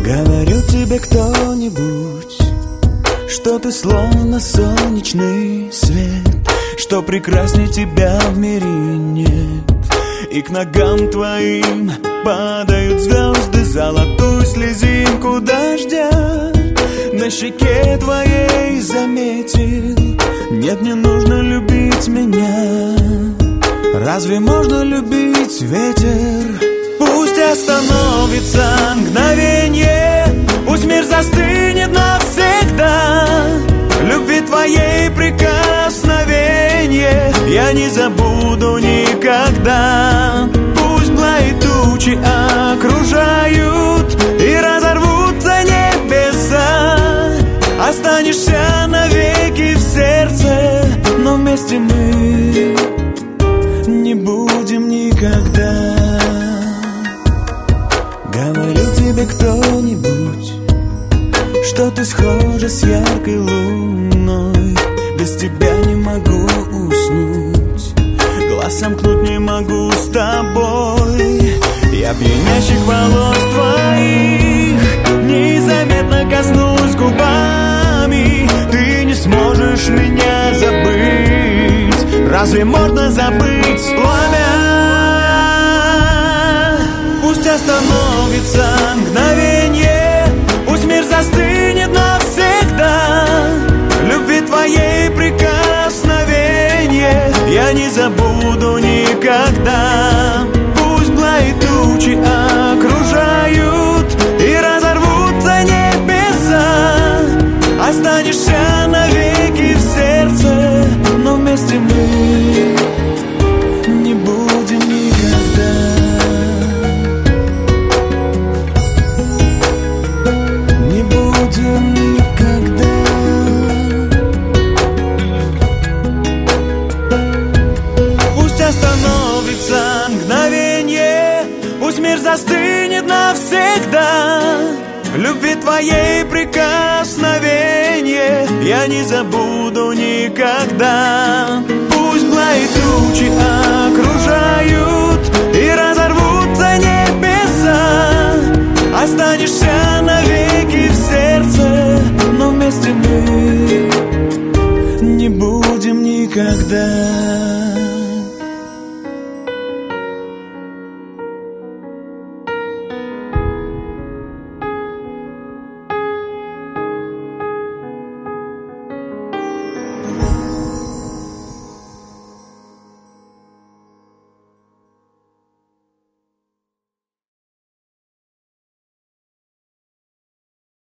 Говорил тебе кто-нибудь, что ты словно солнечный свет, что прекрасней тебя в мире нет. И к ногам твоим падают звезды, золотую слезинку дождя на щеке твоей заметил. Нет, не нужно любить меня. Разве можно любить ветер? Пусть остановится мгновенье, пусть мир застынет навсегда. Любви твоей прикосновенье я не забуду никогда. Пусть мглы и тучи окружают и разорвутся небеса, останешься навеки в сердце, но вместе мы не будем никогда. Говорил тебе кто-нибудь, что ты схожа с яркой луной. Без тебя не могу уснуть, глаз сомкнуть не могу с тобой. Я пьянящих волос твоих незаметно коснусь губами. Ты не сможешь меня забыть. Разве можно забыть пламя? Пусть остановится мгновенье, пусть мир застынет навсегда. Любви твоей прикосновенье я не забуду никогда. Пусть мглы и тучи окружают и разорвутся небеса, останешься навеки в сердце, но вместе мы не будем никогда. Не будем никогда. Пусть остановится мгновенье, пусть мир застынет навсегда. Любви твоей прикосновенье я не забуду никогда. Пусть мглы и тучи окружают и разорвутся небеса, останешься навеки в сердце, но вместе мы не будем никогда.